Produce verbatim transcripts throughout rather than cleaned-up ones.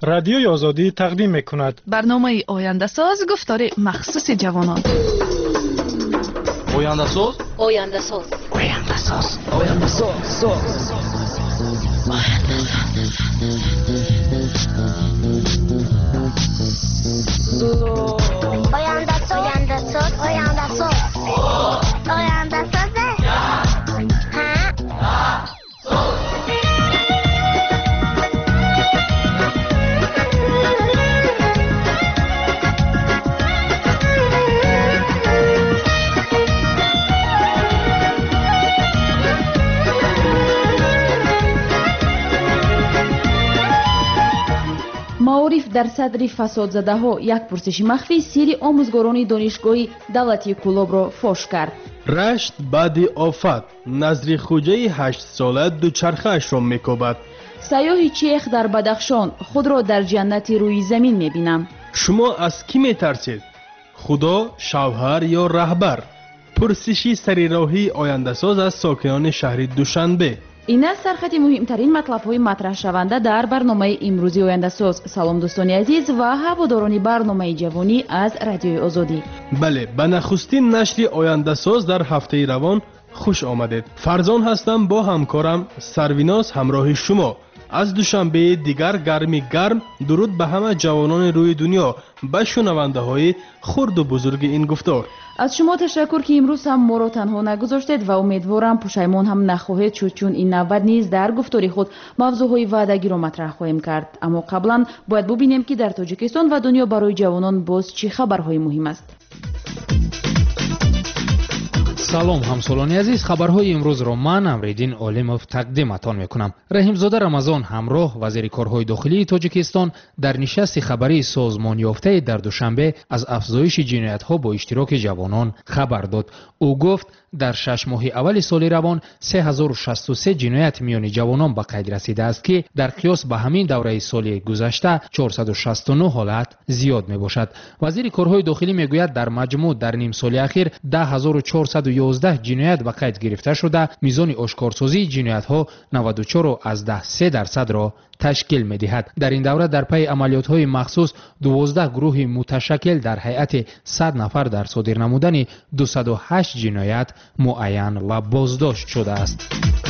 رادیوی آزادی تقدیم میکند. برنامه آینده ساز گفتار مخصوص جوانان. آینده ساز آینده ساز آینده ساز آینده ساز آینده ساز آینده ساز آینده ساز آینده ساز معارف در صدر فسادزده‌ها یک پرسش مخفی سری آموزگاران دانشگاه دولتی کلاب را فاش کرد. رشت بعد آفت نظری خوجه هشت ساله دوچرخه اش را میکوبد. سیاه چیخ در بدخشان خود را در جنت روی زمین میبینم. شما از کی میترسید؟ خدا، شوهر یا رهبر؟ پرسشی سری راهی آینده ساز از ساکنان شهر دوشنبه. این است سرخط مهمترین مطلب‌های مطرح شونده در برنامه امروزی آینده ساز. سلام دوستان عزیز و هواداران برنامه جوانی از رادیوی آزادی. بله، به نخستین نشر آینده ساز در هفته روان خوش آمدید. فرزان هستم با همکارم سرویناز همراه شما. از دوشنبه دیگر گرمی گرم درود به همه جوانان روی دنیا، به شنونده های خرد و بزرگ این گفتار. از شما تشکر که امروز هم ما را تنها نگذاشتید و امیدوارم پشیمان هم نخواهید شد، چون این نوبت نیز در گفتاری خود موضوعهای وعدگی را مطرح خواهیم کرد. اما قبلا باید ببینیم که در تاجیکستان و دنیا برای جوانان باز چه خبرهای مهم است. سلام همسالانی عزیز، خبرهای امروز را من امریدین عالمов تقدیمتان میکنم. رحیمزاده رمضان همراه وزیر کارهای داخلی تاجیکستان در نشست خبری سازمان یافته در دوشنبه از افزایش جنایت‌ها با اشتراک جوانان خبر داد. او گفت در شش ماه اول سال روان سه هزار و شصت و سه جنایت میان جوانان به قید رسیده است که در قیاس به همین دوره سال گذشته چهارصد و شصت و نه حالت زیاد می باشد. وزیر کارهای داخلی میگوید در مجموع در نیم سال اخیر ده هزار و چهارصد و یازده جنایت به قید گرفته شده. میزان آشکارسازی جنایت ها نود و چهار از ده سه درصد را تشکیل می دهد. در این دوره در پی عملیات های مخصوص دوازده گروه متشکل در هیئت صد نفر در صادر نمودن دویست و هشت جنایت معین و بازداشت شده است.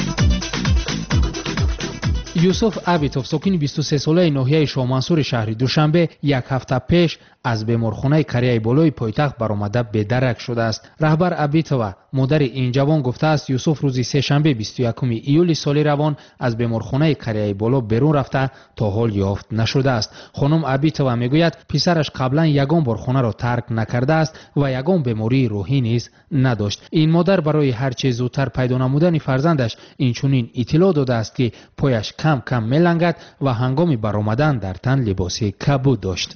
یوسف عبیتوف ساکن بیست و سه ساله ناحیه شاه منصور شهر دوشنبه یک هفته پیش از بیمارخانه کریه بالای پایتخت برآمده به درک شده است. رهبر عبیتوف مادر این جوان گفته است یوسف روز سه شنبه بیست و یکم ایول سال روان از بیمارخانه کریه بالا بیرون رفته تا حال یافت نشده است. خانم عبیتوف میگوید پسرش قبلا یگان بار خانه را ترک نکرده است و یگان بیماری روحی نیز نداشت. این مادر برای هر چه زودتر پیدا نمودن فرزندش اینچنین اطلاع داده است که پایش کم کم میلنگد و هنگام برآمدن در تن لباس کبود داشت.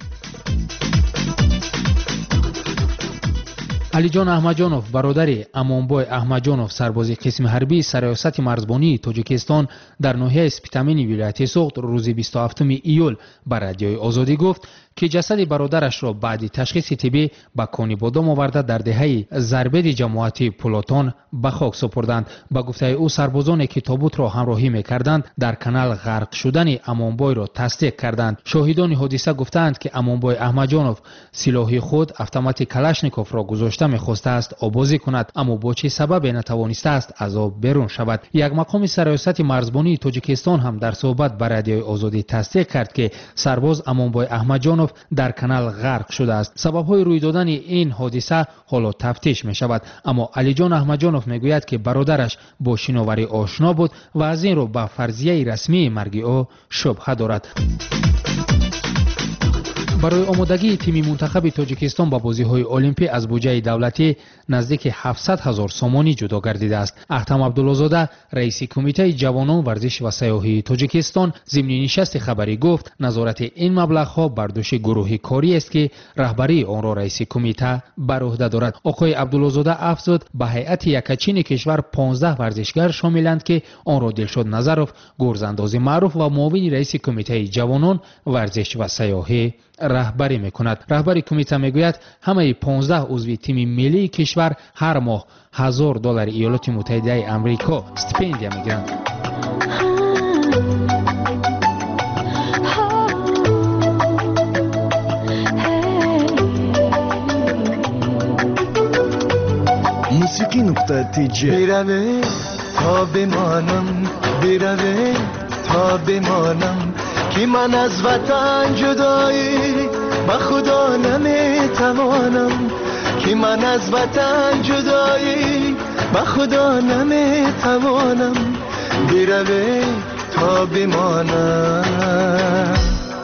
علیجان احمدجانوف برادر امانبای احمدجانوف سرباز قسم حربی سرایست مرزبانی تاجیکستان در ناحیه اسپیتامین ولایت سوخت روز بیست و هفتم ایول بر رادیوی آزادی گفت که جسد برادرش را بعد تشخیص طبی به کانیبادام آورده در دهه زربد جماعت پولاتان به خاک سپردند. با گفته او سربازانی که تابوت را همراهی می‌کردند در کانال غرق شدن امانبای را تصدیق کردند. شاهدان حادثه گفتند که امانبای احمدجانوف سلاح خود اتومات کلاشنیکوف را گذاشته می‌خواسته است آبازی کند، اما با چه سبب نتوانسته است از آب بیرون شود. یک مقام سرایست مرزبانی تاجیکستان هم در صحبت با رادیوی آزادی تصدیق کرد که سرباز امانبای احمدجانوف در کانال غرق شده است. سبب‌های روی دادن این حادثه حالا تفتیش می شود، اما علیجان احمدجانوف میگوید که برادرش با شناوری آشنا بود و از این رو به فرضیه رسمی مرگ او شبهه دارد. برای آمادگی تیم منتخب تاجیکستان با بازی‌های المپیک از بودجه دولتی نزدیک هفتصد هزار سومانی جدا گردیده است. احتم عبدالله‌زاده رئیس کمیته جوانان ورزش و سیاحی تاجیکستان ضمن نشست خبری گفت نظارت این مبلغ‌ها بر دوش گروه کاری است که رهبری آن را رئیس کمیته بر عهده دارد. آقای عبدالله‌زاده افزود به هیئت یکچین کشور پانزده ورزشگر شاملند که آن را دلشاد نظرов گرزانداز معروف و معاون رئیس کمیته جوانان ورزش و سیاحی رهبری میکند. رهبر کمیته میگوید همه پانزده عضو تیم ملی کشور هر ماه هزار دلار ایالات متحده آمریکا استیپندیا میگیرند. موسیقی نقطه تیجه بیروه تا بمانم بیروه تا بمانم که من از وطن جدایی با خدا نمیتوانم که من از وطن جدایی با خدا نمیتوانم بیروه تا بمانم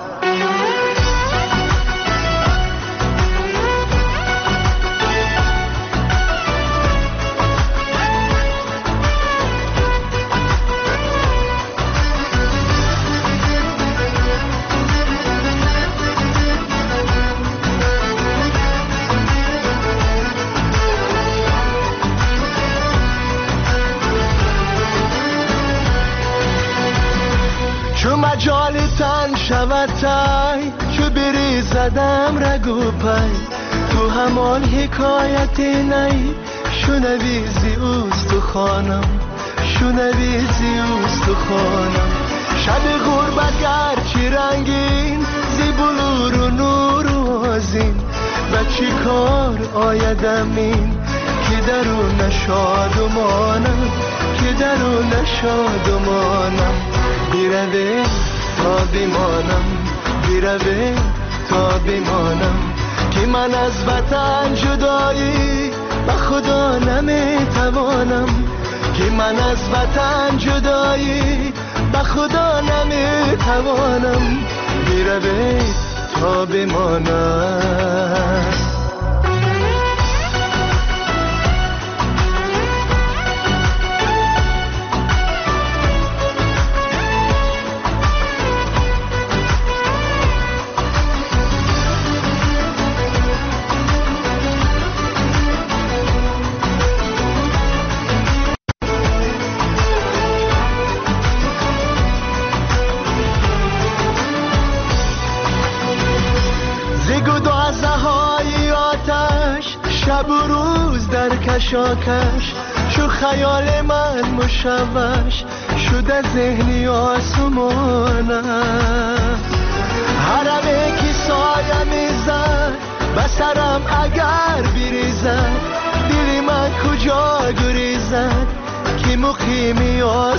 چو مجال تن شود تای چو بری زدم رگو پای تو همان حکایت نی شنوی زی اوست و خانم شنوی زی اوست و خانم شب غربت گرچی رنگین زی بلور و نور و آزین و چی کار آیدم این که درون شادمانم که درون شادمانم بیروه تا بمانم بیروه تا بمانم که من از وطن جدایی با خدا نمیتوانم که من از وطن جدایی با خدا نمیتوانم بیروه تا بمانم شب و روز در کشاکش شو خیال من مشوش شده ذهنی آسمانم حرمه که سایه میزد بسرم اگر بریزد دلی من کجا گریزد که مقیمی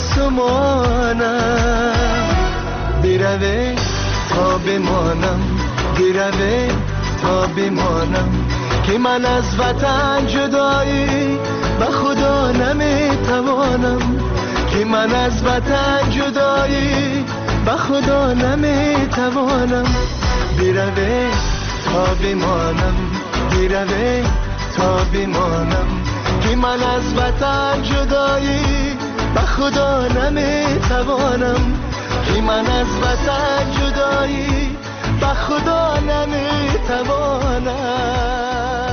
آسمانم بیروه تا بمانم بیروه تا بمانم که من از وطن جدایی با خدا نمیتوانم که من از وطن جدایی با خدا نمیتوانم بیروه تا بمانم بیروه تا بمانم که من از وطن جدایی با خدا نمیتوانم که من از وطن جدایی با خدا نمیتوانم.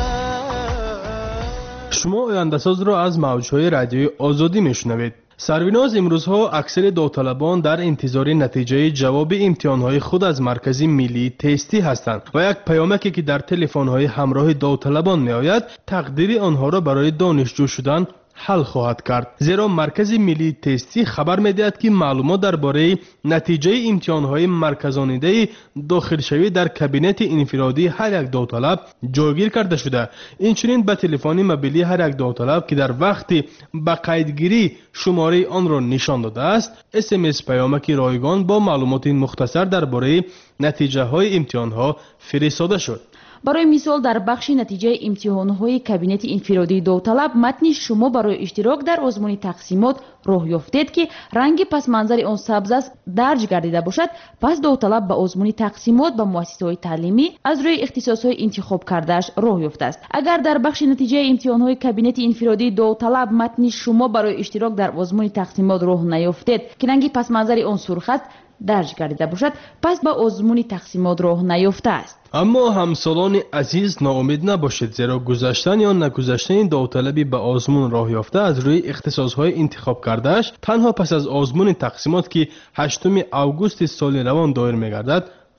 شما آینده‌ساز را از موج‌های رادیوی آزادی میشنوید. سرویناز امروزها اکثر داوطلبان در انتظار نتیجه جواب امتحانهای خود از مرکز ملی تستی هستند و یک پیامکی که در تلفن‌های همراه داوطلبان میآید تقدیر آنها را برای دانشجو شدن حل خواهد کرد. زیرا مرکز ملی تستی خبر می‌دهد که معلومات درباره نتیجه امتحان‌های مرکزانیده داخلشوی در کابینت انفرادی هر یک داوطلب جایگیر کرده شده. اینچنین به تلفن موبیلی هر یک داوطلب که در وقت به قیدگیری شماره آن را نشان داده است اس ام اس پیامک رایگان با معلومات مختصر درباره نتیجه‌های امتحان‌ها فرستاده شد. برای مثال در بخش نتیجه امتحان‌های کابینت انفرادی داوطلب متن شما برای اشتراک در آزمون تقسیمات راه یافتید که رنگ پس منظر آن سبز است درج گردیده باشد، پس داوطلب به آزمون تقسیمات به مؤسسه‌های تعلیمی از روی اختصاص‌های انتخاب کرده‌اش راه یافته است. اگر در بخش نتیجه امتحان‌های کابینت انفرادی داوطلب متن شما برای اشتراک در آزمون تقسیمات راه نیافتید که رنگ پس منظر آن سرخ است درج گردیده باشد، پس به آزمون تقسیمات راه نیافته است. اما همسالان عزیز ناامید نباشید، زیرا گذشتن یا نگذشتن داوطلبی به آزمون راه یافته از روی اختصاص‌های انتخاب کرده‌اش تنها پس از آزمون تقسیمات که هشتم آگوست سال روان دایر می‌گردد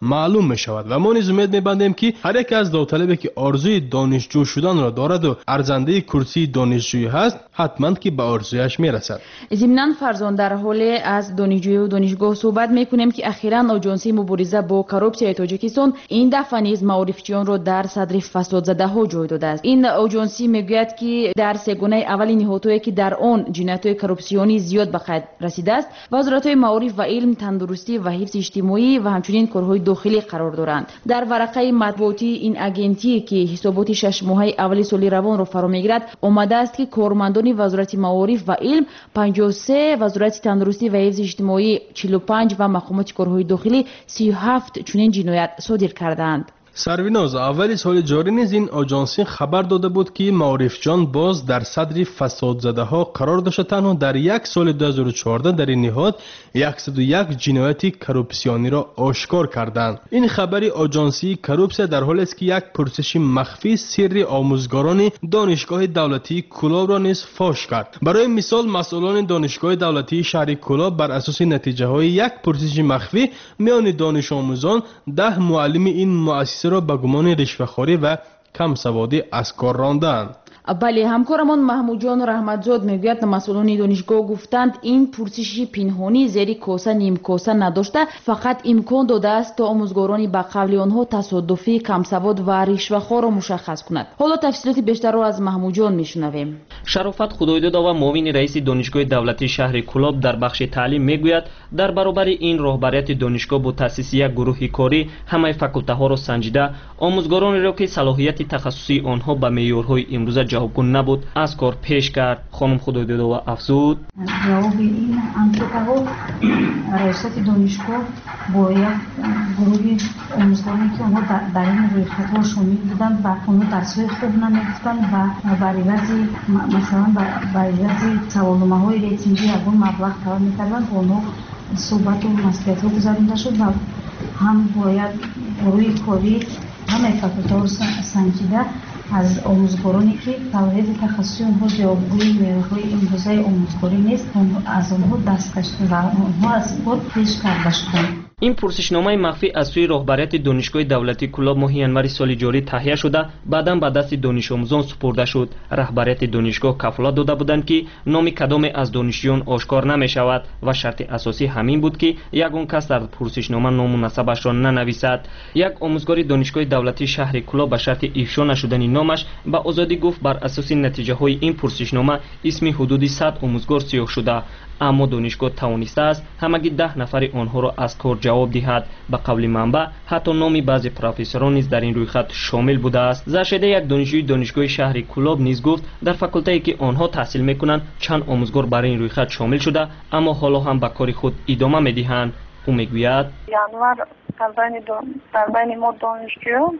معلوم می شود و ما نیز امید می‌بندیم که هر یک از داوطلبی که آرزوی دانشجو شدن را دارد و ارزنده کرسی دانشجویی هست حتما که به آرزویش میرسد. ضمناً فرزان در حال از دانشجویی و دانشگاه صحبت میکنیم که اخیراً آژانسی مبارزه با کروپسیای تاجیکستان این دفعه نیز معارفچیان را در صدر فساد زده ها جای داده است. این آژانسی میگوید که در سگانه اول نهادهایی که در آن جنایت‌های کروپسیونی زیاد به قید رسیده است وزارت‌های معارف و علم، تندرستی و حفظ اجتماعی و همچنین کارهای داخلی قرار دارند. در ورقه مطبوعاتی این اگنتی که حسابات شش ماهه اول سال روان را فرا میگیرد آمده است که کارمندان وزارت معارف و علم پنجاه و سه، وزارت تندرستی و حفظ اجتماعی چهل و پنج و مقامات کارهای داخلی سی و هفت چنین جنایت صادر کردند. سرویناز اولی سال جاری نیز این آژانسی خبر داده بود که معارفجان باز در صدر فساد زده ها قرار داشته. تنها در یک سال دو هزار و چهارده در این نهاد صد و یک جنایت کروپسیونی را آشکار کردند. این خبری آژانسی کروپسیا در حالی است که یک پرسش مخفی سری آموزگاران دانشگاه دولتی کلاب را نیز فاش کرد. برای مثال مسئولان دانشگاه دولتی شهر کلاب بر اساس نتیجه های یک پرسش مخفی میان دانش آموزان ده معلم این مؤسسه را به گمان رشوه‌خواری و کم سوادی از کار راندند. بله، همکارمان محمود جان رحمتزاد میگوید مسئولان دانشگاه گفتند این پرسش پنهانی زیر کاسه نیم کاسه نداشته، فقط امکان داده است تا آموزگاران به قول آنها تصادفی کم سواد و رشوه‌خوار را مشخص کند. حالا تفصیلات بیشتر را از محمود جان میشنویم. شرافت خدایداد و معاون رئیس دانشگاه دولتی شهر کلاب در بخش تعلیم میگوید در برابر این راهبریت دانشگاه با تأسیس یک گروه کاری همه فاکولته ها را سنجیده آموزگارانی را که صلاحیت تخصصی آنها به معیارهای امروزه جوابگو نبود از کار پیش کرد. خانم خدایداد و افزود جواب این انکیت‌ها رئیست دانشگاه با یک گروه آموزگارانی که آنها در این رویکردها شامل بودند و آنها درس‌های خوب نمی‌گفتند و برای بعضی مثلا برای بعضی سوالنامه‌های ریتینگی یگان مبلغ طلب می‌کردند و آنها صحبت و مسئولیت‌ها گذارنده شد و هم باید گروه کاری همه فاکولته ها سنجیده از آموزگارانی که صلاحیت تخصصی آنها جوابگوی معیارهای امروزه آموزگاری نیست از آنها دستکش و آنها از کار پیش کرده شدند. این پرسشنامه مخفی از سوی راهبریت دانشگاه دولتی کلاب ماه ینور سال جاری تهیه شده بعداً به دست دانش آموزان سپرده شد. رهبریت دانشگاه کفالت داده بودند که نام کدام از دانشجویان آشکار نمی شود و شرط اساسی همین بود که یگان کس در پرسشنامه نام و نسبش را ننویسد. یک آموزگار دانشگاه دولتی شهر کلاب به شرط افشا نشدن نامش به آزادی گفت بر اساس نتیجه های این پرسشنامه اسم حدود صد آموزگار سیاه شده، اما دانشگاه توانسته است همگی ده نفر آنها را از کار جواب دهد. به قول منبع حتی نام بعضی پروفسوران نیز در این رویخط شامل بوده است. زرشده یک دانشجوی دانشگاه شهر کلاب نیز گفت در فاکولته که آنها تحصیل میکنند چند آموزگار برای این رویخط شامل شده اما حالا هم به کار خود ادامه میدهند. او میگوید ینور در بین ما دانشجویان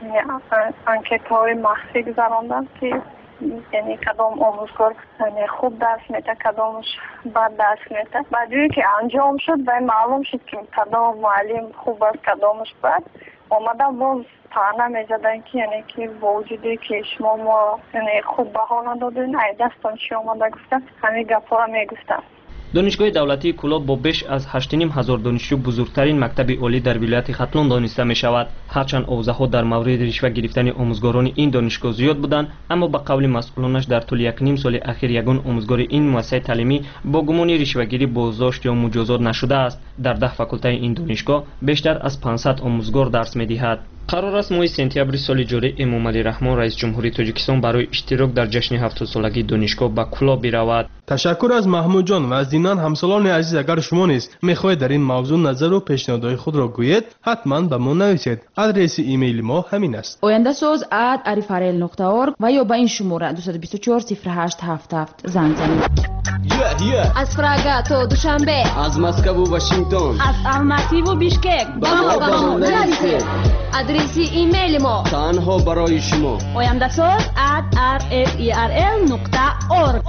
انکت های مخفی گذراندند که یعنی کدام آموزگار یعنی خوب درس میده کدامش بد درس میده. بعدی که انجام شد و معلوم شد که کدام معلم خوب است کدامش بد آمده باز طعنه میزدن که یعنی که با وجودی که شما ما یعنی خوب بها ندادین ای دستان چی آمده گفتن همین گپا را میگفتن. دانشگاه دولتی کلاب با بیش از هشت و نیم هزار دانشجو بزرگترین مکتب عالی در ولایت ختلون دانسته می شود. هرچند اوضاعها در مورد رشوه گرفتن آموزگاران این دانشگاه زیاد بودند اما به قول مسئولانش در طول یک نیم سال اخیر یگان آموزگار این مؤسسه تعلیمی با گمان رشوه‌گیری بازداشت یا مجازات نشده است. در ده فاکولته این دانشگاه بیشتر از پانصد آموزگار درس می‌دهد. قرار است ماه سپتامبر سال جاری امام علی رحمان رئیس جمهوری تاجیکستان برای اشتراک در جشن هفتاد سالگی دانشگاه به کلاب برود. تشکر از محمود جان و از دینان همسالان عزیز. اگر شما نیز می‌خواهید در این موضوع نظر و پیشنهادهای خود را گویید حتما به ما نویسید. آدرس ایمیل ما همین است: آینده ساز ات arifarel نقطه org و یا به این شماره دو دو چهار صفر هشت هفت هفت زنگ زنید. yeah, yeah. از پراگا تا دوشنبه، از مسکو و واشنگتن، از الماتی و بیشکک با ما با ما نویسید. آدرس ایمیل ما تنها برای شما آینده ساز ات arifarel نقطه org.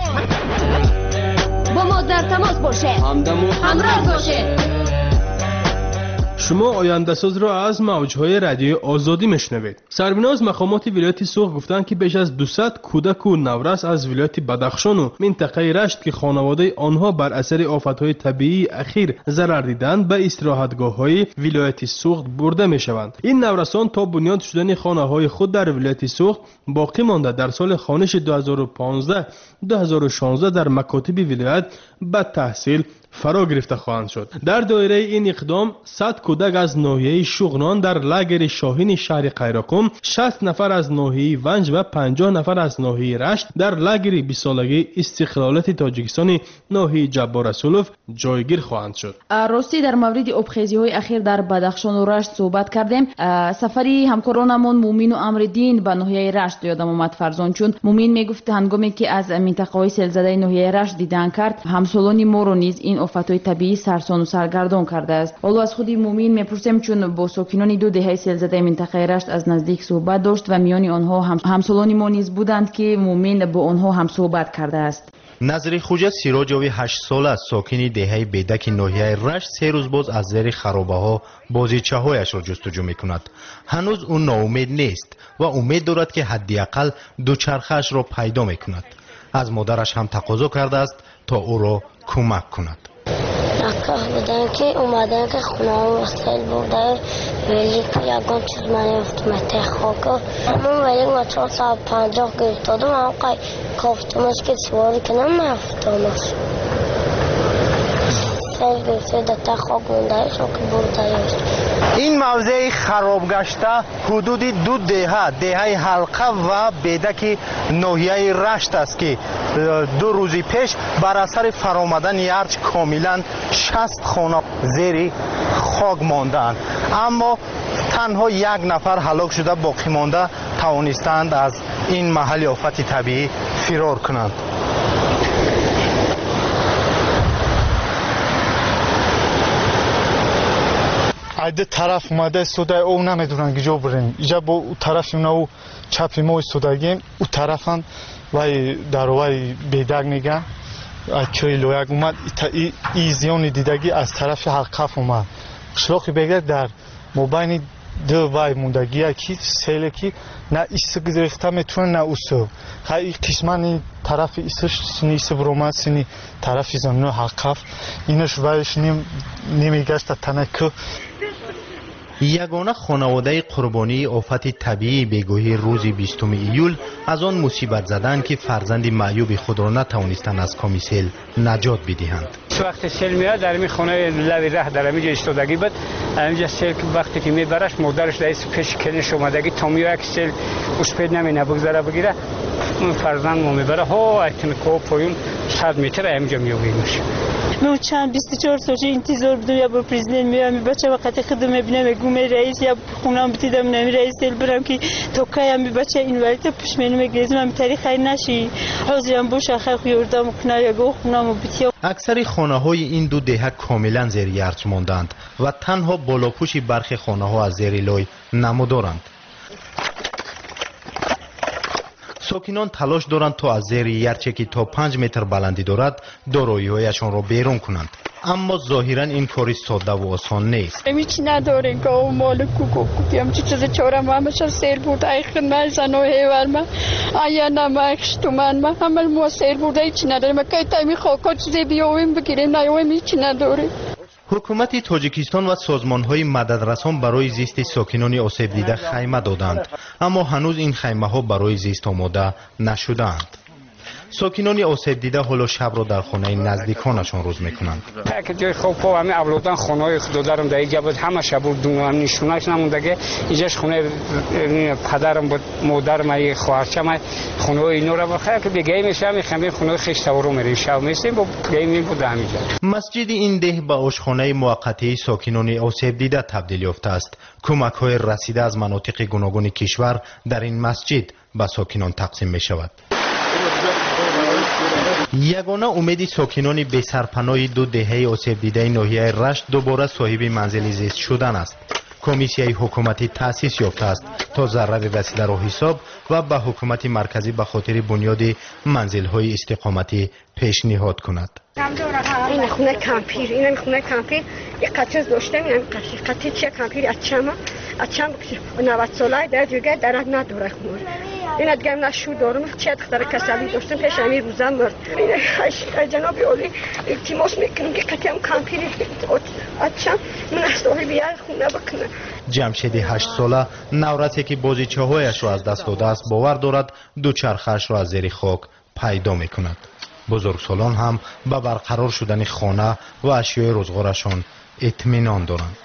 با ما در تماس باشه، همدم و همراه باشه. شما آینده‌ساز را از موج‌های رادیوی آزادی میشنوید. سربیناز مقامات ولایت سوخت گفتند که بیش از دویست کودک و نورس از ولایت بدخشان و منطقه رشت که خانواده آنها بر اثر آفت‌های طبیعی اخیر ضرر دیدند به استراحتگاه‌های ولایت سوخت برده میشوند. این نورسان تا بنیاد شدن خانه‌های خود در ولایت سوخت باقی مانده در سال خانش دو هزار و پانزده دو هزار و شانزده در مکاتب ولایت به تحصیل فرا گرفته خواهند شد. در دایره این اقدام صد کودک از ناحیه شغنان در لاگر شاهین شهر قیراقم، شصت نفر از ناحیه ونج و پنجاه نفر از ناحیه رشت در لاگر بیست سالگی استقلالات تاجیکستان ناحیه جبار رسولوف جایگیر خواهند شد. راستی در مورد آبخیزی‌های اخیر در بدخشان و رشت صحبت کردیم. سفری همکارانمون مومین و امردین به ناحیه رشت یادم اومد فرزان، چون مومین میگفت هنگامی که از منطقه‌های سیلزده ناحیه رشت دیدن کرد، همسالان ما رو نیز این آفت‌های طبیعی سرسان و سرگردان کرده است. حالا از خودی مومین میپرسیم، چون با ساکنان دو دهه سیلزده منطقه رشت از نزدیک صحبت داشت و میان آنها هم همسالان ما نیز بودند که مومین با آنها هم صحبت کرده است. نظری خوجا سیراجوی هشت ساله است، ساکنی دهه بیدک ناحیه رشت، سه روز باز از زیر خرابه‌ها بازیچه‌هایش را جستجو می‌کند. هنوز او ناامید نیست و امید دارد که حداقل دوچرخه‌اش را پیدا می‌کند. از مادرش هم تقاضا کرده است تا او را کمک کند. نکه بودن که اومدن که خونه ها وسیل بودن، ولی که یکان چیز من افتمته خاکا همون ولی ما چهار ساعت پنجاه گرفت دادم، هم قای کافتمش که سواری کنم من افتامش سیل گرفته دتا خاک مونده شو که بردهش. این موضع خراب گشته حدود دو دهه دهه حلقه و بیدک ناحیه رشت است که دو روزی پیش بر اثر فرآمدن ارج کاملا شصت خانه زیر خاک ماندند، اما تنها یک نفر هلاک شده، باقی مانده توانستند از این محل آفت طبیعی فرار کنند. ایده طرف اومده سودای او نمیدونن کجا بریم، اینجا با اون طرف اونو چپ ما ایستادگیم، اون طرف هم وای در وای بیدگ میگن چوی لویگ اومد، ای ایزیون دیدگی از طرف حقف اومد شلاخی بگه در مبین دو وای موندگی کی سیل کی نه ایست گرفته میتونه نه اوسو خیلی قسمانی طرف ایستش سنی سبرومات سنی طرف زمینو حقف اینش وایش نیم نمیگشت تنکو. یگانه خانواده قربانی آفت طبیعی بیگوهی روز بیستم ایول از آن مصیبت زدند که فرزند معیوب خود را نتوانستند از کام سیل نجات بدهند. وقتی سیل میاد در این خانه لوی ره در اینجا ایستادگی بود، اینجا سیل که وقتی که میبرش مادرش رئیس پیش کنش اومدگی تا میاد سیل اسپید نمینه بگذاره بگیره، اون فرزند ما میبره ها ایتن کو پایون صد متر اینجا میویمش. من چند بیست و چهار سال انتظار بودم یا با پرزیدنت میام بچه وقتی خودم میبینم میگم رئیس یا خونم بتیدم نمی رئیس دل برم که تو کایم بچه این وقت پیش منو میگیرم من تاریخ نشی حاضرم باشه خیلی یوردم کنار یا گو خونم بتیام. اکثر خانه های این دو دهه کاملا زیر ارج ماندند و تنها بالاپوشی برخی خانه ها از زیر لای نمودارند. ساکنان تلاش دارند تا از زیر یرچه که تا پنج متر بلندی دارد دارایی‌هایشان را بیرون کنند، اما ظاهرا این کاری ساده و آسان نیست. هیچ نداریم که او مال کوکو کوکیم چی چیز چهارم همش سیر بود ایخ نه زنو هیور ما آیا نماش تو من ما همه مو سیر بود هیچ نداریم که تامی خاک چیزی بیاویم بگیریم نیاویم هیچ نداریم. حکومت تاجیکستان و سازمان‌های مددرسان برای زیست ساکنان آسیب دیده خیمه دادند، اما هنوز این خیمه‌ها برای زیست آماده نشده‌اند. ساکنان آسیب دیده حالا شب را در خانه نزدیکانشان روز میکنند. که جای خوب پا همه اولادان خانه‌های خوددارم در اینجا بود، همه شب بود دونو هم نشونش نمونده که اینجاش خونه پدرم بود، مادرم ای خواهرچم خونه اینو را بخیر که دیگه میشه میخوام خونه خیش تورو میریم شب میسیم با گیم بود همینجا. مسجد این ده به آشخانه موقتی ساکنان آسیب دیده تبدیل یافته است. کمک‌های رسیده از مناطق گوناگون کشور در این مسجد به ساکنان تقسیم می شود. یگانه امید ساکنان بی سرپناه دو دهه آسیب دیده ناحیه رشت دوباره صاحب منزل زیست شدن است. کمیسیای حکومتی تأسیس یافته است تا ضرر وسیله را حساب و به حکومت مرکزی به خاطر بنیاد منزل‌های استقامتی پیشنهاد کند. این خونه کمپیر، این خونه کمپیر یک قطعه داشتم، این قطعه چه کمپیر اچما اچما نود ساله در دیگه درد نداره خمور. این دیگه من شو دارم چه دختر کسلی داشتم پیش امیر روزم مرد. این جناب عالی التماس میکنم که قطعه کمپیر اچما من صاحب یک خونه بکنه. جمشید هشت ساله نورتی که بازیچه‌هایش را از دست داده است باور دارد دوچرخه‌اش را از زیر خاک پیدا میکند. بزرگسالان هم به برقرار شدن خانه و اشیای روزگارشان اطمینان دارند.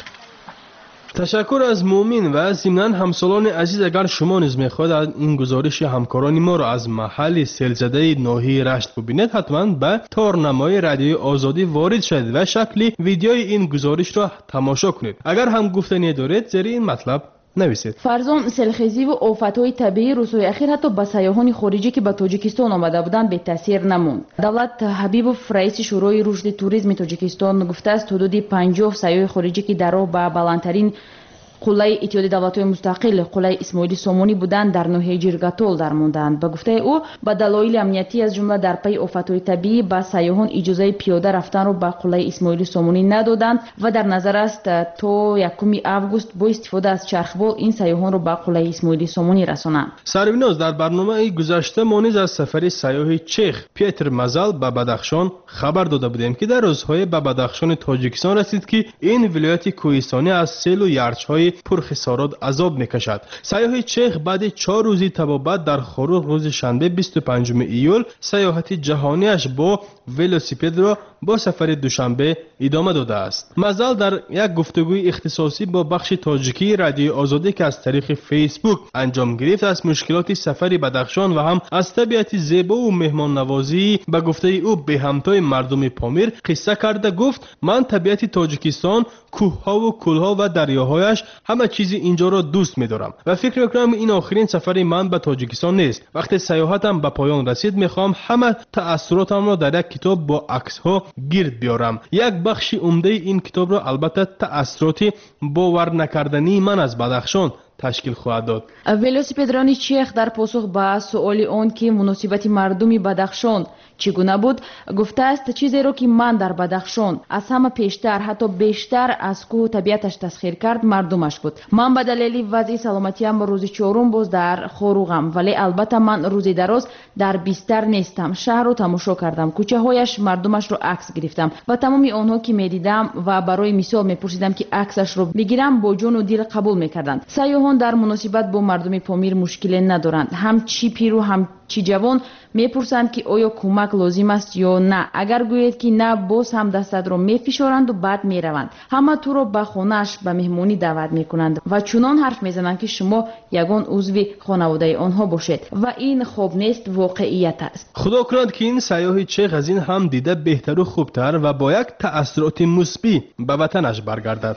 تشکر از مومین و ضمناً همسالان عزیز، اگر شما نیز میخواهید این گزارش همکاران ما را از محل سیلزده ناحیه رشت ببینید، حتما به تارنمای رادیوی آزادی وارد شوید و شکل ویدیوی این گزارش را تماشا کنید. اگر هم گفتنی دارید زیر این مطلب نویسید. فرزان سیلخیزی و آفت‌های طبیعی روزهای اخیر حتی به سیاحان خارجی که به تاجیکستان آمده بودند بی تاثیر نموند. دولت حبیبوف رئیس شورای رشد توریسم تاجیکستان گفته است حدود پنجاه سیاح خارجی که در راه به بلندترین قله اتحادیه دولت‌های مستقل قله اسماعیل سامونی بودند در ناحیه جرگاتول درماندند. به گفته او به دلایل امنیتی از جمله در پی آفت‌های طبیعی به سیاحان اجازه پیاده رفتن را به قله اسماعیل سامونی ندادند و در نظر است تا یکم آگوست با استفاده از چرخبال این سیاحان را به قله اسماعیل سامونی رسانند. سربیناز در برنامه گذشته ما نیز از سفر سیاح چخ پیتر مزل به بدخشان خبر داده بودیم که در روزهای به بدخشان تاجیکستان رسید که این ولایت کوهستانی از سیل و یرچ‌های پرخسارات عذاب میکشد. سیاح چخ بعد چهار روزی تبابت در خاروق روز شنبه بیست و پنجم ایول سیاحت جهانیش با ولوسیپد را با سفر دوشنبه ادامه داده است. مزل در یک گفتگوی اختصاصی با بخش تاجیکی رادیوی آزادی که از طریق فیسبوک انجام گرفت از مشکلات سفر بدخشان و هم از طبیعت زیبا و مهمان نوازی به گفته او به همتای مردم پامیر قصه کرده. گفت من طبیعت تاجیکستان، کوه‌ها و کل‌ها و دریاهایش همه چیزی اینجا را دوست می‌دارم و فکر می‌کنم این آخرین سفر من به تاجیکستان نیست. وقتی سیاحتم به پایان رسید می‌خوام همه تأثیراتم را در یک کتاب با عکس‌ها گرد بیارم. یک بخش عمده این کتاب را البته تأثیرات باور نکردنی من از بدخشان تشکیل خواهد داد. ولوسیپدرانی چخ در پاسخ به سؤال آن که مناسبت مردمی بدخشان چگونه بود گفته است چیزی را که من در بدخشان از همه پیشتر حتی بیشتر از کوه طبیعتش تسخیر کرد مردمش بود. من به دلیل وضع سلامتیم روز چهارم باز در خاروغم، ولی البته من روز دراز در بیستر نیستم. شهر رو تماشا کردم، کوچه هایش مردمش رو عکس گرفتم و تمامی آنها که میدیدم و برای مثال میپرسیدم که عکسش رو بگیرم با جون و دل قبول میکردند. سیاحان در مناسبت با مردم پامیر مشکلی ندارند. هم چی پیرو هم چی جوان میپرسند که آیا کمک لازم است یا نه. اگر گوید که نه باز هم دستت رو میفشارند و بعد میروند. همه تو رو به خانه‌اش به مهمانی دعوت میکنند و چنان حرف میزنند که شما یگان عضو خانواده آنها باشید و این خوب نیست، واقعیت است. خدا کند که این سیاح چخ از این هم دیده بهتر و خوبتر و با یک تأثیرات مثبت به وطنش برگردد.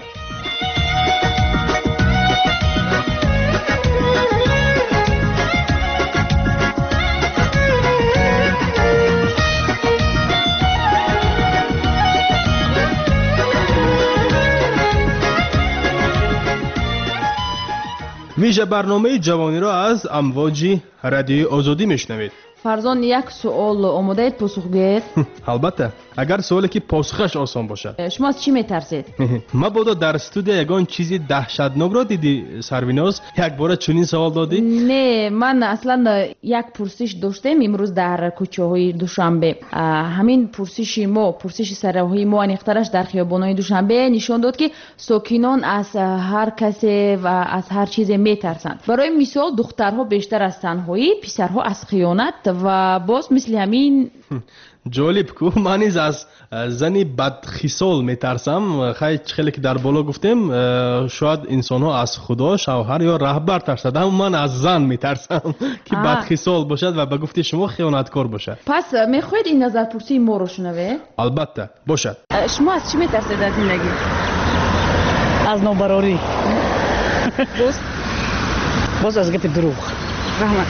ویژه برنامه جوانی را از امواج رادیوی آزادی میشنوید. فرزان یک سوال آماده اید پاسخ گویید؟ البته اگر سوالی که پاسخش آسان باشد. شما از چی میترسید؟ مبادا در استودیو یگان چیزی دهشتناک را دیدی سرویناز؟ یک بار چنین سوال دادی؟ نه، من اصلا یک پرسش داشتم امروز در کوچه های دوشنبه. همین پرسش ما پرسش سراحی ما انیخترش در خیابان‌های دوشنبه نشان داد که ساکنان از هر کسی و از هر چیزی میترسند. برای مثال دخترها بیشتر از تنهایی، پسرها از خیانت و باز مثل همین. جالب کو، من نیز از زنی بدخصال میترسم. خیلی که در بالا گفتیم شاید انسان ها از خدا، شوهر یا رهبر ترسد، اما من از زن میترسم که بدخصال باشد و به گفته شما خیانتکار باشد. پس میخواید این نظر پرسی ما رو شنوه؟ البته باشد. شما از چی میترسید در زندگی؟ از نابراری. باز باز از گپ دروغ. رحمت.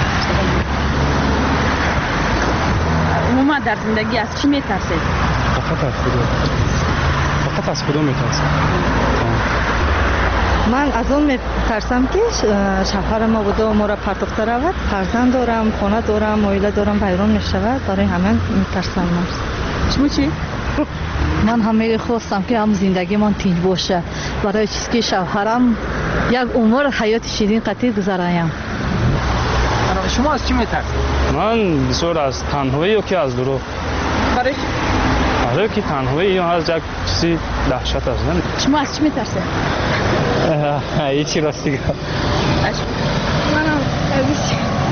عموما در زندگی از چی میترسید؟ فقط از خدا. فقط از خدا میترسم. من از اون میترسم که شوهر ما بوده و ما را پرداخته رود، فرزند دارم، خانه دارم، عائله دارم، ویران میشود. برای همین میترسم. من شما چی؟ من همه خواستم که هم زندگی من تیج باشه، برای چیزی که شوهرم یک عمر حیات شیرین قطعی گذرایم. شما از چی میترسید؟ من بسیار از تنهایی و که از دروغ. برای چی؟ برای که تنهایی یا از یک چیزی دهشت است. شما از چی میترسید؟ هیچی راستی که منم از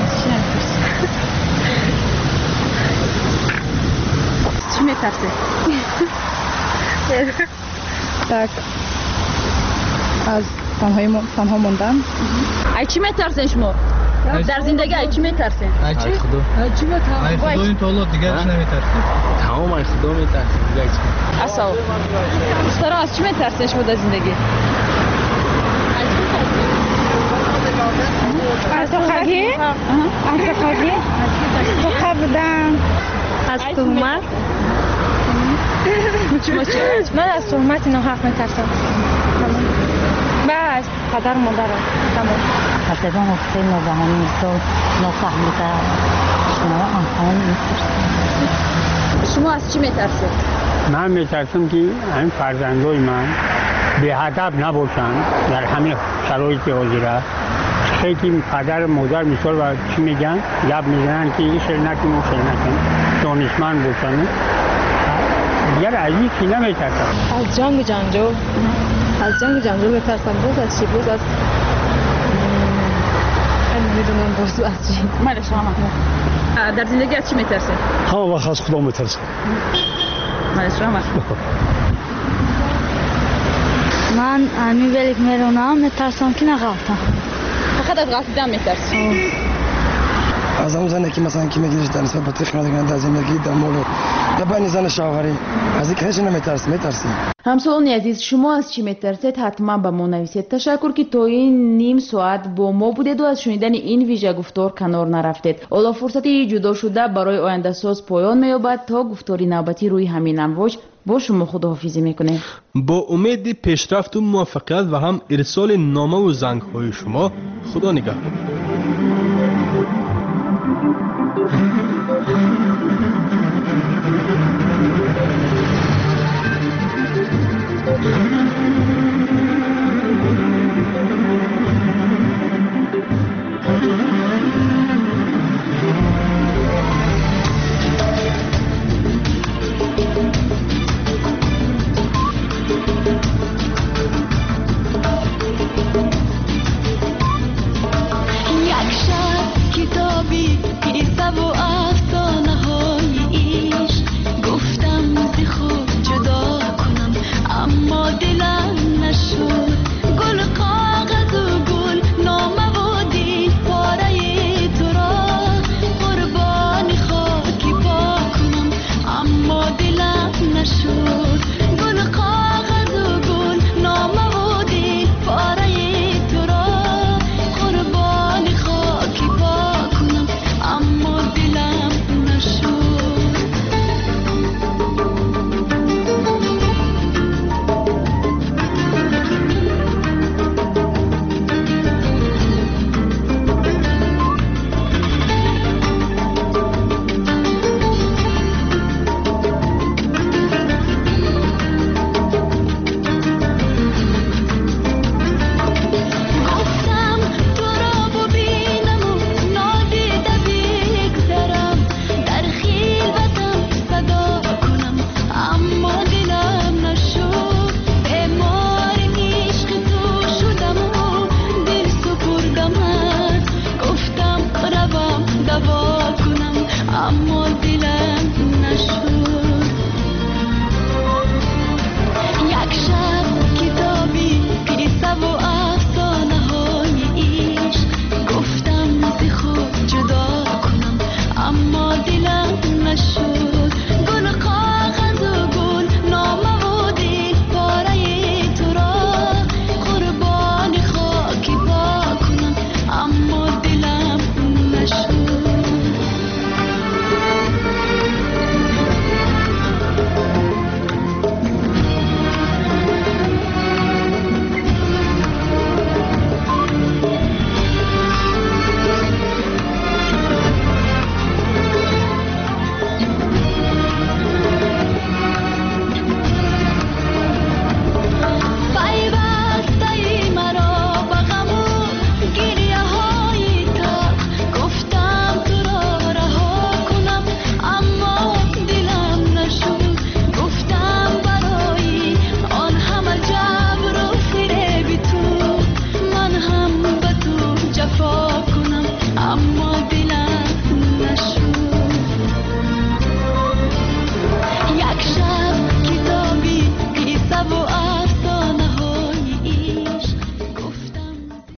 چی میترسید؟ tak از تنهایی تنها موندن. از چی میترسین شما؟ در زندگی از چی میترسین؟ از چی؟ از چی میترسین؟ از خدا این طالع دیگه چی نمیترسید؟ تمام از خدا میترسید دیگه چی؟ اصلا دوستان از چی میترسین شما در زندگی؟ از خواهی؟ از خواهی؟ خواه بودن. از تهمت؟ من از تهمت ناحق میترسم. من از پدر مادرم. تمام. حتی اون وقتی ناگهانی تو نفهمیده شما آنها میترسید. شما از چی میترسید؟ من میترسم که این فرزندای من به ادب نباشن در همین شرایط حاضره. خیلی پدر مادر مثال و چی میگن؟ لب میزنن که این شر نکن اون شر نکن. دانشمند باشن. دیگر از این چی نمیترسم. از جنگ و جنجال. از جنگ و جنجال میترسم. باز از چی؟ باز از نمیدونم باز از چی. من شما در زندگی از چی میترسید؟ همه وقت از خدا میترسم. من شما من امی ولیک میرونم میترسم که نغلطم. فقط از غلطیدن میترسم. از اون زنی که مثلا که میگیرش در نسبت به تیخ ندارن در زندگی در مولو یا بین زن شوهری از این هیچ نمیترسم. میترسم. همسالان عزیز شما از چی میترسید حتما با ما نویسید. تشکر که تا این نیم ساعت با ما بودید و از شنیدن این ویژه گفتار کنار نرفتید. حالا فرصتی جدا شده برای آینده ساز پایان مییابد. تا گفتاری نوبتی روی همین امواج با شما خداحافظی میکنیم. با امید پیشرفت و موفقیت و هم ارسال نامه و زنگ های شما. خدا نگهدار.